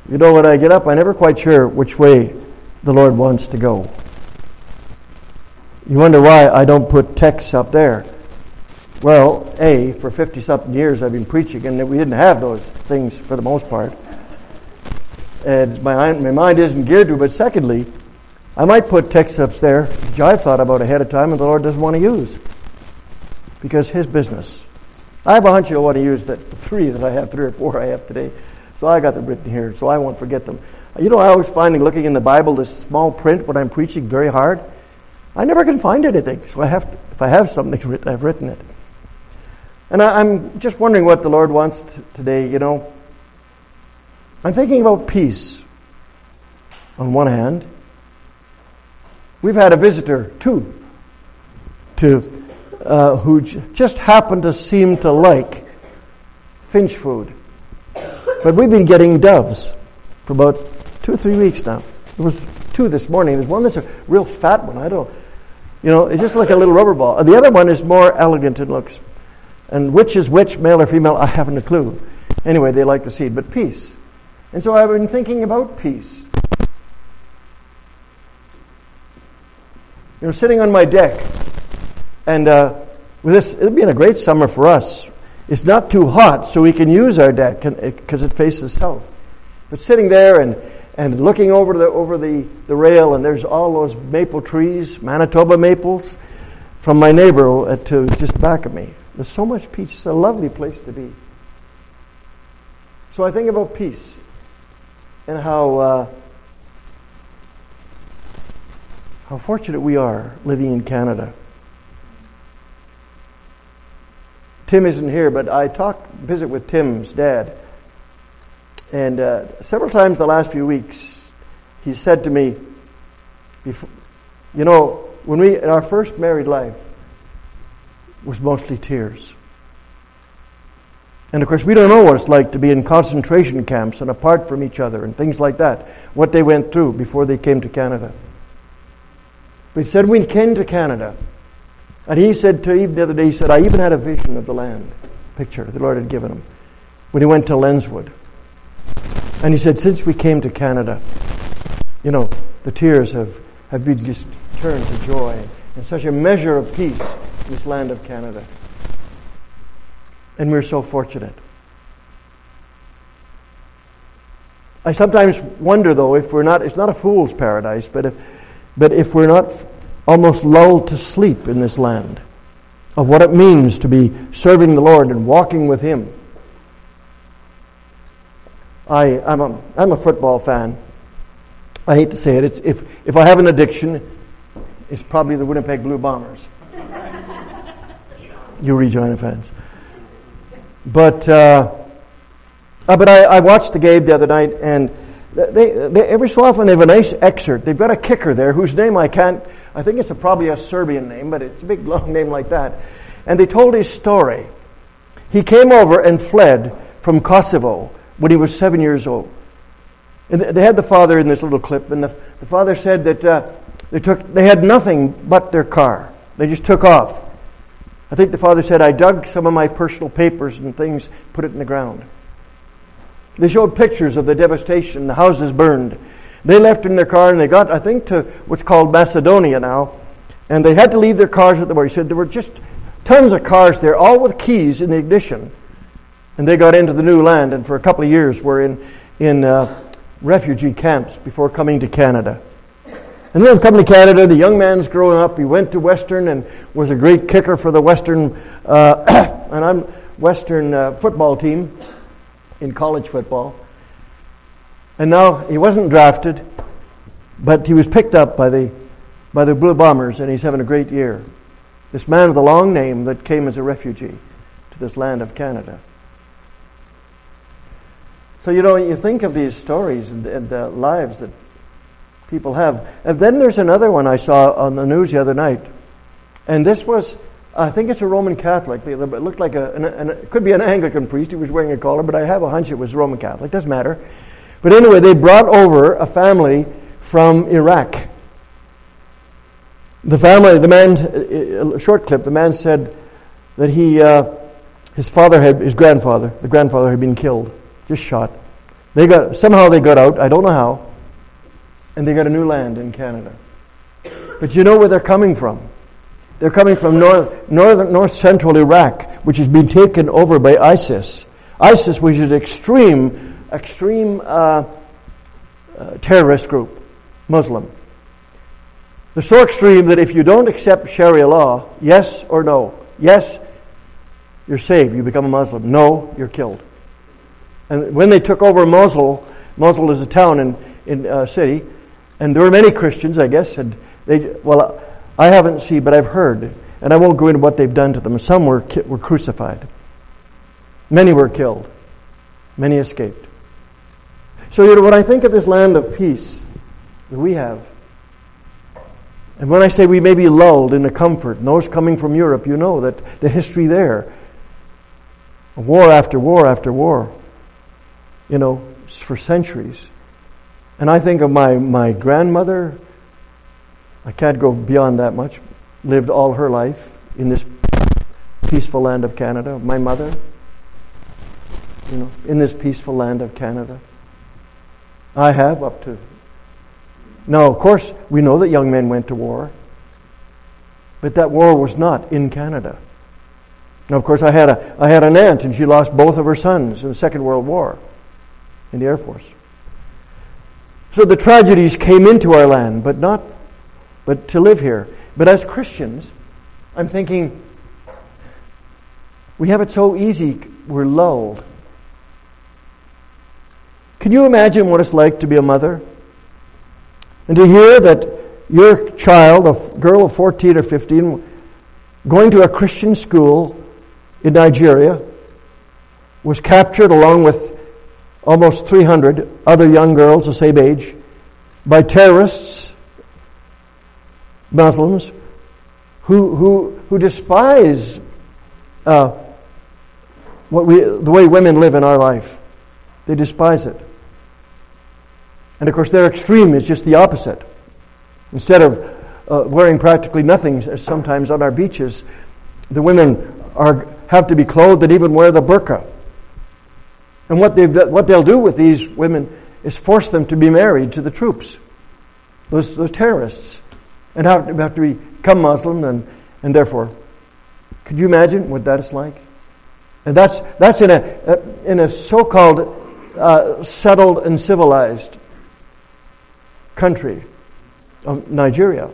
You know, when I get up, I'm never quite sure which way the Lord wants to go. You wonder why I don't put texts up there. Well, for 50-something years I've been preaching, and we didn't have those things for the most part. And my mind isn't geared to it. But secondly, I might put texts up there which I've thought about ahead of time and the Lord doesn't want to use. Because His business. I have a hunch He'll want to use the 3 or 4 I have today. So I got them written here, so I won't forget them. You know, I always find looking in the Bible, this small print when I'm preaching very hard. I never can find anything. So if I have something written, I've written it. And I'm just wondering what the Lord wants today, you know. I'm thinking about peace. On one hand, we've had a visitor, too, who just happened to seem to like finch food. But we've been getting doves for about 2 or 3 weeks now. There was 2 this morning. There's one that's a real fat one. It's just like a little rubber ball. The other one is more elegant in looks. And which is which, male or female, I haven't a clue. Anyway, they like the seed, but peace. And so I've been thinking about peace. You know, sitting on my deck, and with this, it'll be a great summer for us. It's not too hot, so we can use our deck because it faces south. But sitting there and looking over the rail, and there's all those maple trees, Manitoba maples, from my neighbor to just the back of me. There's so much peace. It's a lovely place to be. So I think about peace and how fortunate we are living in Canada. Tim isn't here, but I visit with Tim's dad. And several times the last few weeks, he said to me, you know, in our first married life, was mostly tears. And of course, we don't know what it's like to be in concentration camps and apart from each other and things like that, what they went through before they came to Canada. But he said, we came to Canada, and he said to Eve the other day, he said, I even had a vision of the land, picture the Lord had given him, when he went to Lenswood. And he said, since we came to Canada, you know, the tears have been just turned to joy and such a measure of peace in this land of Canada. And we're so fortunate. I sometimes wonder, though, if we're not, it's not a fool's paradise, but if we're not almost lulled to sleep in this land of what it means to be serving the Lord and walking with Him. I'm a football fan. I hate to say it. It's if I have an addiction, it's probably the Winnipeg Blue Bombers. You Regina fans. But I watched the game the other night, and they every so often they have a nice excerpt. They've got a kicker there whose name I think it's probably a Serbian name, but it's a big long name like that. And they told his story. He came over and fled from Kosovo when he was 7 years old. And they had the father in this little clip, and the father said that they had nothing but their car. They just took off. I think the father said, I dug some of my personal papers and things, put it in the ground. They showed pictures of the devastation, the houses burned. They left in their car, and they got, I think, to what's called Macedonia now, and they had to leave their cars at the border. He said there were just tons of cars there, all with keys in the ignition. And they got into the new land, and for a couple of years were in refugee camps before coming to Canada. And then coming to Canada, the young man's growing up. He went to Western and was a great kicker for the Western football team in college football. And now he wasn't drafted, but he was picked up by the Blue Bombers, and he's having a great year. This man with a long name that came as a refugee to this land of Canada. So, you know, you think of these stories and the lives that people have. And then there's another one I saw on the news the other night. And this was, I think it's a Roman Catholic. It looked like it could be an Anglican priest. He was wearing a collar, but I have a hunch it was Roman Catholic. Doesn't matter. But anyway, they brought over a family from Iraq. The family, the man, a short clip, the man said that the grandfather had been killed, just shot. Somehow they got out, I don't know how, and they got a new land in Canada. But you know where they're coming from? They're coming from north central Iraq, which has been taken over by ISIS. ISIS, which is an extreme terrorist group, Muslim. They're so extreme that if you don't accept Sharia law, yes or no, yes, you're saved, you become a Muslim. No, you're killed. And when they took over Mosul is a town in a city, and there were many Christians, I guess, and I haven't seen, but I've heard, and I won't go into what they've done to them. Some were crucified. Many were killed. Many escaped. So when I think of this land of peace that we have, and when I say we may be lulled into comfort, and those coming from Europe, you know that the history there, war after war after war, for centuries. And I think of my grandmother, I can't go beyond that much, lived all her life in this peaceful land of Canada. My mother, in this peaceful land of Canada. I have up to... Now, of course, we know that young men went to war, but that war was not in Canada. Now, of course, I had an aunt, and she lost both of her sons in the Second World War in the Air Force. So the tragedies came into our land, but to live here. But as Christians, I'm thinking, we have it so easy, we're lulled. Can you imagine what it's like to be a mother? And to hear that your child, a girl of 14 or 15, going to a Christian school in Nigeria, was captured along with almost 300 other young girls the same age by terrorists, Muslims, who despise the way women live in our life. They despise it. And of course, their extreme is just the opposite. Instead of wearing practically nothing, sometimes on our beaches, the women have to be clothed and even wear the burqa. And what they'll do with these women is force them to be married to the troops, those terrorists, and have to become Muslim, and therefore, could you imagine what that is like? And that's in a so-called settled and civilized country of Nigeria.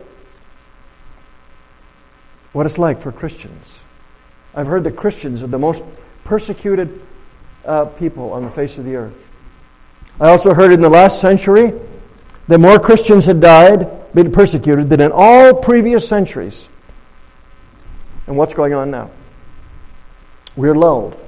What it's like for Christians. I've heard that Christians are the most persecuted people on the face of the earth. I also heard in the last century that more Christians had died, been persecuted, than in all previous centuries. And what's going on now? We're lulled.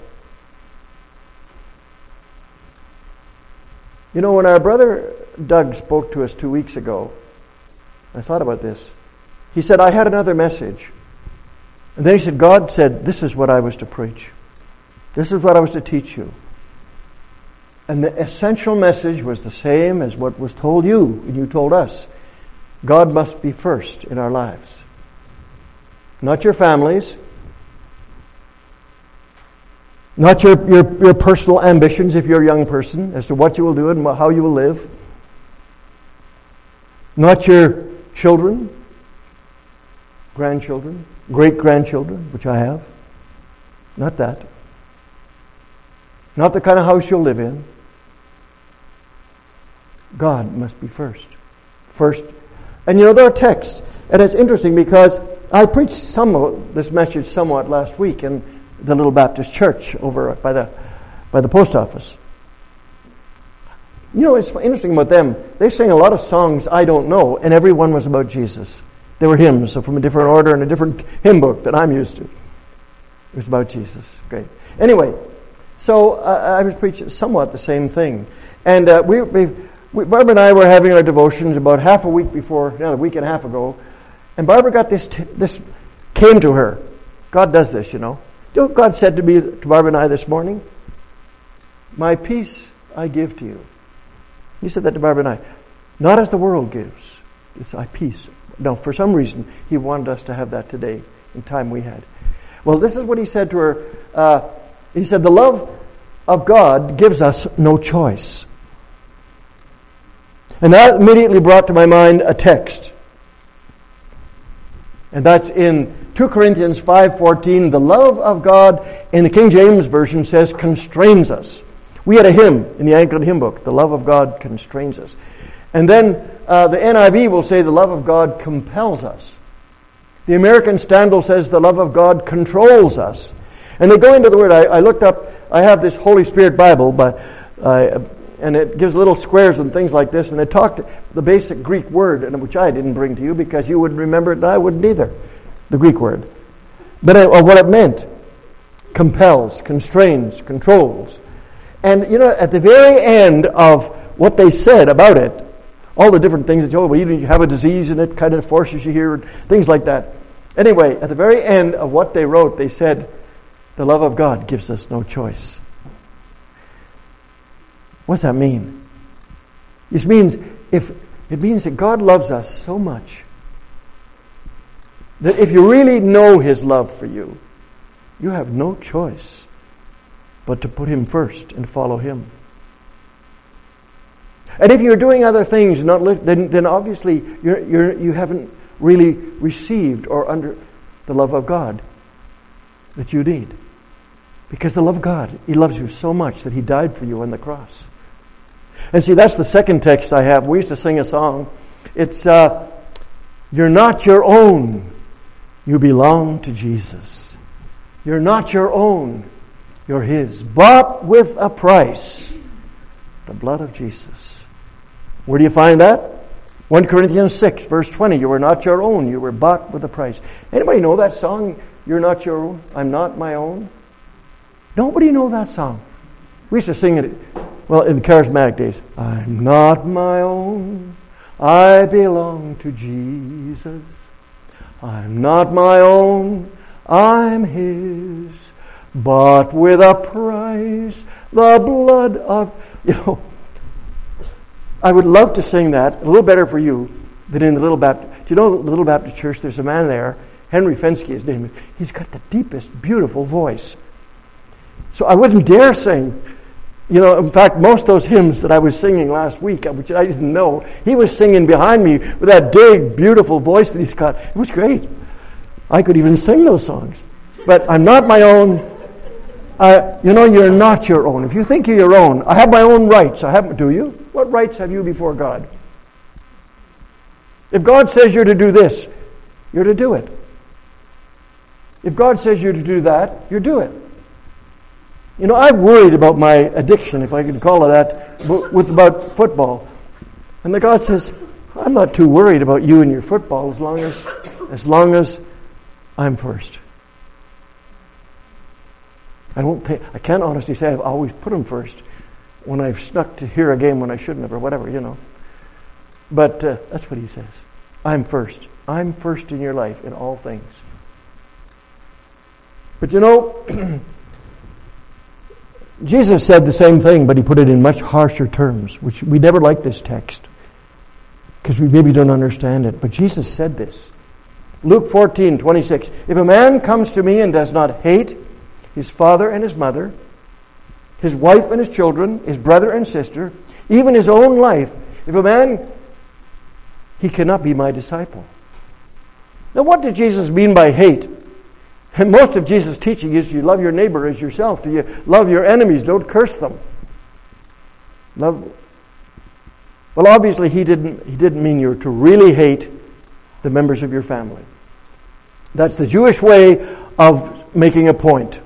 When our brother Doug spoke to us 2 weeks ago, I thought about this. He said, I had another message. And then he said, God said, this is what I was to preach. This is what I was to teach you. And the essential message was the same as what was told you and you told us. God must be first in our lives. Not your families. Not your personal ambitions if you're a young person as to what you will do and how you will live. Not your children, grandchildren, great-grandchildren, which I have. Not that. Not the kind of house you'll live in. God must be first. First. And there are texts. And it's interesting because I preached some of this message somewhat last week in the Little Baptist Church over by the post office. It's interesting about them. They sang a lot of songs I don't know, and every one was about Jesus. They were hymns, so from a different order and a different hymn book that I'm used to. It was about Jesus. Great. Anyway, so I was preaching somewhat the same thing. And Barbara and I were having our devotions about a week and a half ago, and Barbara got this came to her. God does this, You know what God said to Barbara and I this morning? My peace I give to you. He said that to Barbara and I. Not as the world gives. It's my peace. No, for some reason, he wanted us to have that today, in time we had. Well, this is what he said to her. He said, the love of God gives us no choice. And that immediately brought to my mind a text. And that's in 2 Corinthians 5:14. The love of God, in the King James Version, says constrains us. We had a hymn in the Anglican hymn book, the love of God constrains us. And then the NIV will say the love of God compels us. The American Standard says the love of God controls us. And they go into the word. I looked up, I have this Holy Spirit Bible, and it gives little squares and things like this, and it talked the basic Greek word, which I didn't bring to you because you wouldn't remember it and I wouldn't either, the Greek word. But what it meant: compels, constrains, controls. And at the very end of what they said about it, all the different things that you have a disease and it kind of forces you here, and things like that. Anyway, at the very end of what they wrote, they said, the love of God gives us no choice. What does that mean? It means that God loves us so much that if you really know His love for you, you have no choice but to put Him first and follow Him. And if you're doing other things, then obviously you haven't really received or under the love of God that you need. Because the love of God, He loves you so much that He died for you on the cross. And see, that's the second text I have. We used to sing a song. It's, you're not your own. You belong to Jesus. You're not your own. You're His. Bought with a price. The blood of Jesus. Where do you find that? 1 Corinthians 6, verse 20. You were not your own. You were bought with a price. Anybody know that song? You're not your own. I'm not my own. Nobody know that song. We used to sing it, well, in the charismatic days. I'm not my own. I belong to Jesus. I'm not my own. I'm His. Bought with a price. The blood of... I would love to sing that a little better for you than in the Little Baptist. Do you know the Little Baptist Church? There's a man there, Henry Fensky, his name is. He's got the deepest, beautiful voice. So I wouldn't dare sing. In fact, most of those hymns that I was singing last week, which I didn't know, he was singing behind me with that big, beautiful voice that he's got. It was great. I could even sing those songs. But I'm not my own. You're not your own. If you think you're your own, I have my own rights. Do you? What rights have you before God? If God says you're to do this, you're to do it. If God says you're to do that, you do it. I've worried about my addiction, if I could call it that, about football. And the God says, I'm not too worried about you and your football as long as I'm first. I can't honestly say I've always put Him first when I've snuck to hear a game when I shouldn't have or whatever, But that's what He says. I'm first. I'm first in your life in all things. But Jesus said the same thing, but He put it in much harsher terms, which we never like this text because we maybe don't understand it. But Jesus said this. Luke 14:26. If a man comes to me and does not hate his father and his mother, his wife and his children, his brother and sister, even his own life, he cannot be my disciple. Now, what did Jesus mean by hate? And most of Jesus' teaching is you love your neighbor as yourself. Do you love your enemies? Don't curse them. Well, obviously he didn't mean you're to really hate the members of your family. That's the Jewish way of making a point.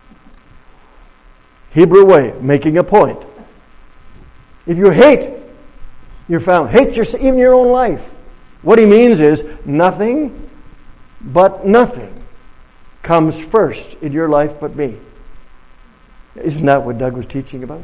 Hebrew way, making a point. If you hate your family, hate even your own life, what he means is nothing but nothing comes first in your life but me. Isn't that what Doug was teaching about?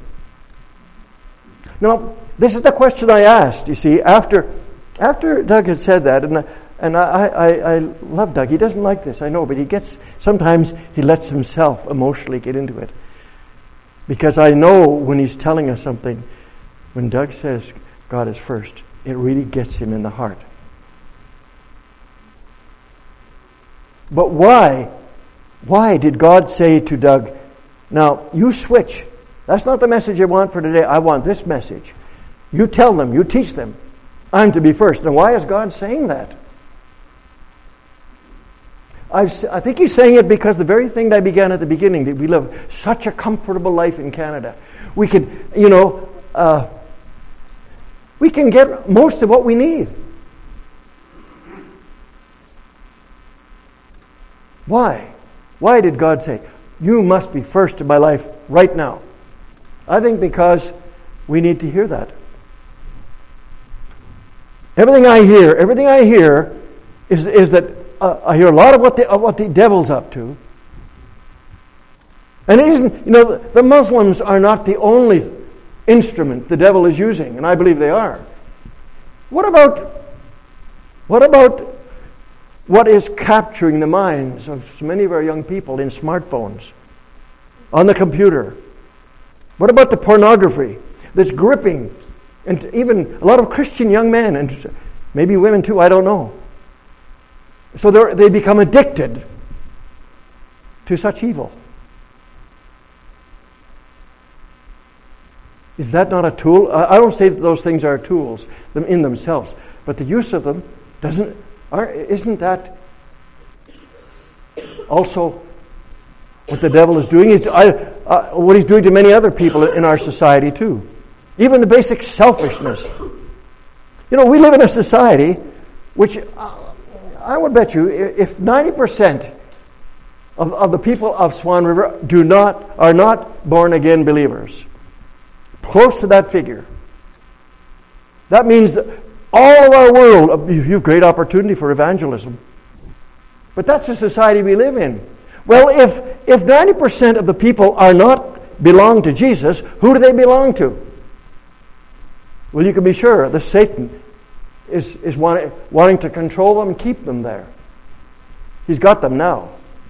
Now, this is the question I asked, you see, after Doug had said that, and I love Doug. He doesn't like this, I know, but sometimes he lets himself emotionally get into it. Because I know when he's telling us something, when Doug says God is first, it really gets him in the heart. But why did God say to Doug, now you switch. That's not the message I want for today. I want this message. You tell them, you teach them, I'm to be first. Now, why is God saying that? I think He's saying it because the very thing that I began at the beginning, that we live such a comfortable life in Canada. We can, we can get most of what we need. Why? Why did God say, you must be first in my life right now? I think because we need to hear that. Everything I hear is that I hear a lot of what the devil's up to. And it isn't, the Muslims are not the only instrument the devil is using, and I believe they are. What about what is capturing the minds of so many of our young people in smartphones, on the computer? What about the pornography that's gripping, and even a lot of Christian young men, and maybe women too, I don't know. So they become addicted to such evil. Is that not a tool? I don't say that those things are tools in themselves, but the use of them isn't that also what the devil is doing? What he's doing to many other people in our society too. Even the basic selfishness. We live in a society which I would bet you if 90% of the people of Swan River are not born again believers, close to that figure, that means that all of our world, you have great opportunity for evangelism. But that's the society we live in. Well, if 90% of the people are not belong to Jesus, who do they belong to? Well, you can be sure that Satan is wanting to control them and keep them there. He's got them now.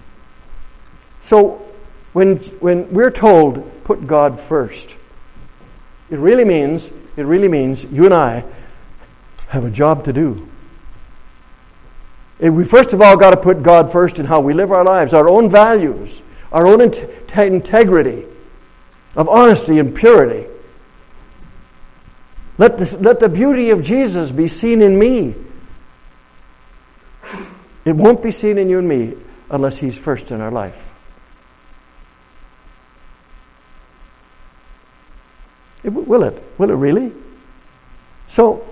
So when we're told, put God first, it really means you and I have a job to do. We first of all got to put God first in how we live our lives, our own values, our own integrity of honesty and purity. Let the beauty of Jesus be seen in me. It won't be seen in you and me unless He's first in our life. Will it? Will it really? So,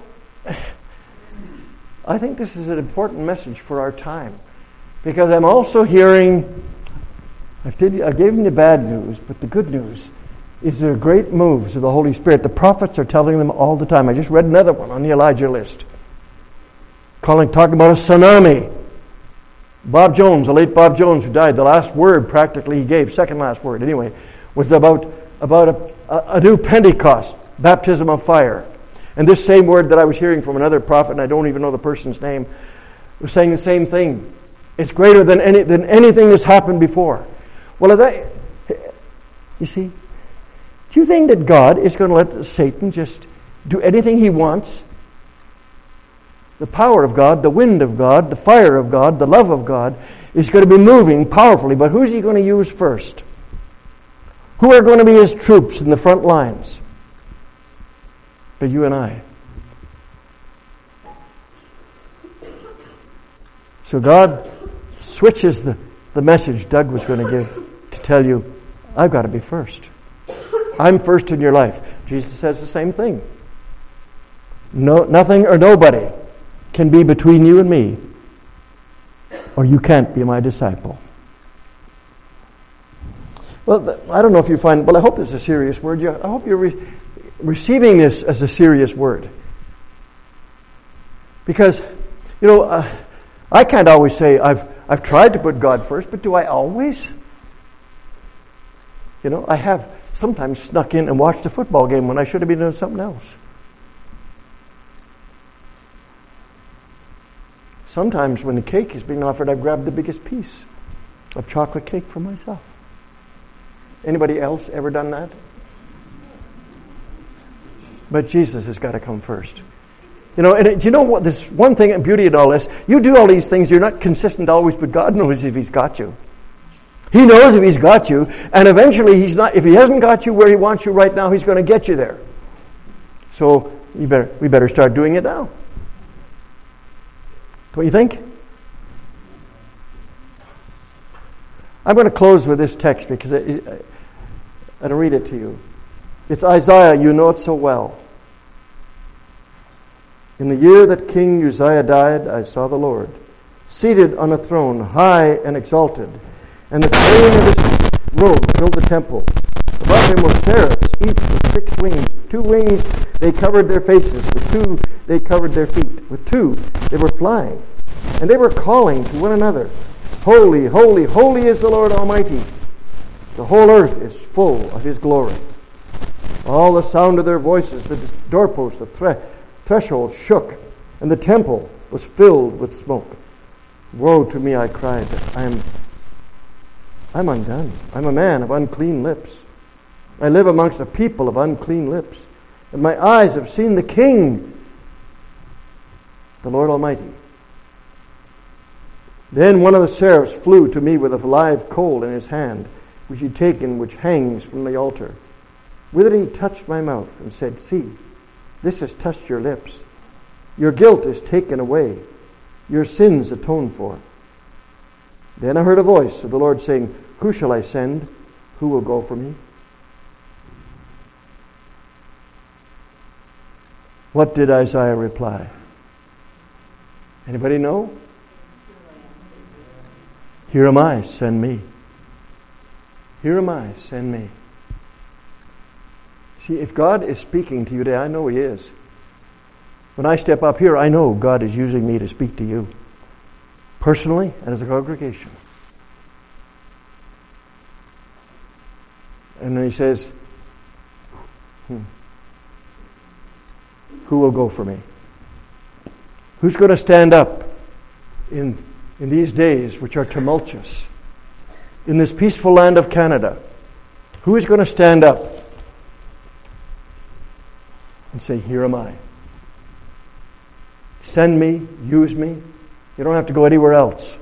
I think this is an important message for our time, because I'm also hearing, I gave them the bad news, but the good news is there are great moves of the Holy Spirit. The prophets are telling them all the time. I just read another one on the Elijah list, talking about a tsunami. Bob Jones, the late Bob Jones, who died, the last word practically he gave, second last word anyway, was about a new Pentecost, baptism of fire. And this same word that I was hearing from another prophet, and I don't even know the person's name, was saying the same thing. It's greater than anything that's happened before. Well, you see, do you think that God is going to let Satan just do anything he wants? The power of God, the wind of God, the fire of God, the love of God is going to be moving powerfully, but who's He going to use first? Who are going to be His troops in the front lines? But you and I. So God switches the message Doug was going to give to tell you, I've got to be first. I'm first in your life. Jesus says the same thing. No, nothing or nobody can be between you and me, or you can't be my disciple. Well, I don't know if you find, I hope it's a serious word. I hope you're receiving this as a serious word. Because, I can't always say I've tried to put God first, but do I always? I have sometimes snuck in and watched a football game when I should have been doing something else. Sometimes when the cake is being offered, I've grabbed the biggest piece of chocolate cake for myself. Anybody else ever done that? But Jesus has got to come first. And do you know what? This one thing and beauty in all this, you do all these things, you're not consistent always, but God knows if He's got you. He knows if He's got you, and eventually if He hasn't got you where He wants you right now, He's going to get you there. So we better start doing it now. Don't you think? I'm going to close with this text because I'll read it to you. It's Isaiah, you know it so well. In the year that King Uzziah died, I saw the Lord, seated on a throne, high and exalted, and the train of his robe filled the temple. Above him were seraphs, each with 6 wings. 2 wings they covered their faces, with 2 they covered their feet, with 2 they were flying. And they were calling to one another, Holy, holy, holy is the Lord Almighty. The whole earth is full of His glory. All the sound of their voices, the doorpost, the threshold shook, and the temple was filled with smoke. Woe to me, I cried, I'm undone. I'm a man of unclean lips. I live amongst a people of unclean lips, and my eyes have seen the King, the Lord Almighty. Then one of the seraphs flew to me with a live coal in his hand, which he had taken, which hangs from the altar. With it he touched my mouth and said, See, this has touched your lips. Your guilt is taken away, your sins atoned for. Then I heard a voice of the Lord saying, Who shall I send? Who will go for me? What did Isaiah reply? Anybody know? Here am I, send me. Here am I, send me. See, if God is speaking to you today, I know He is. When I step up here, I know God is using me to speak to you, personally and as a congregation. And then He says, Who will go for me? Who's going to stand up in these days which are tumultuous, in this peaceful land of Canada? Who is going to stand up and say, Here am I. Send me, use me. You don't have to go anywhere else.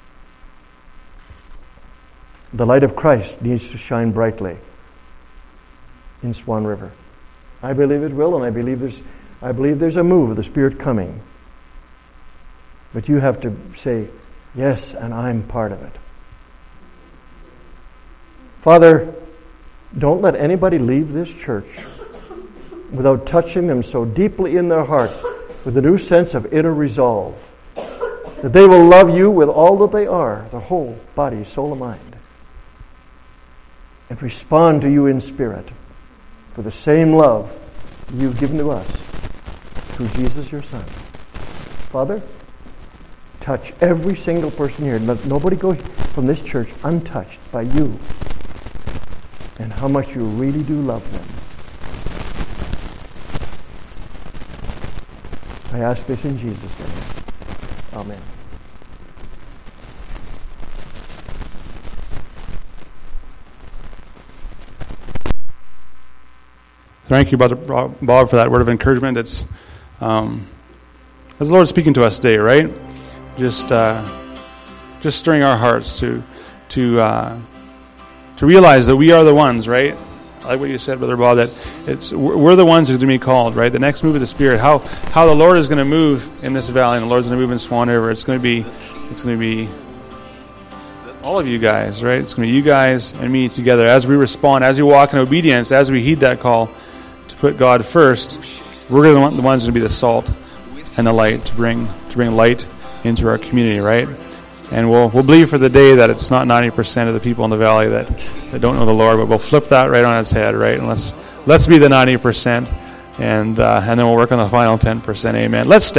The light of Christ needs to shine brightly in Swan River. I believe it will, and I believe there's a move of the Spirit coming. But you have to say, yes, and I'm part of it. Father, don't let anybody leave this church without touching them so deeply in their heart with a new sense of inner resolve, that they will love you with all that they are, their whole body, soul, and mind, and respond to you in spirit for the same love you've given to us through Jesus your Son. Father, touch every single person here. Let nobody go from this church untouched by you and how much you really do love them. I ask this in Jesus' name. Amen. Thank you, Brother Bob, for that word of encouragement. It's as the Lord is speaking to us today, right? Just stirring our hearts to realize that we are the ones, right? I like what you said, Brother Bob, that we're the ones who are going to be called, right? The next move of the Spirit, how the Lord is going to move in this valley, and the Lord's going to move in Swan River. It's going to be all of you guys, right? It's going to be you guys and me together as we respond, as we walk in obedience, as we heed that call to put God first. We're the ones going to be the salt and the light to bring light into our community, right? And we'll believe for the day that it's not 90% of the people in the valley that don't know the Lord, but we'll flip that right on its head, right? And let's be the 90%, and then we'll work on the final 10%. Amen. Let's stand.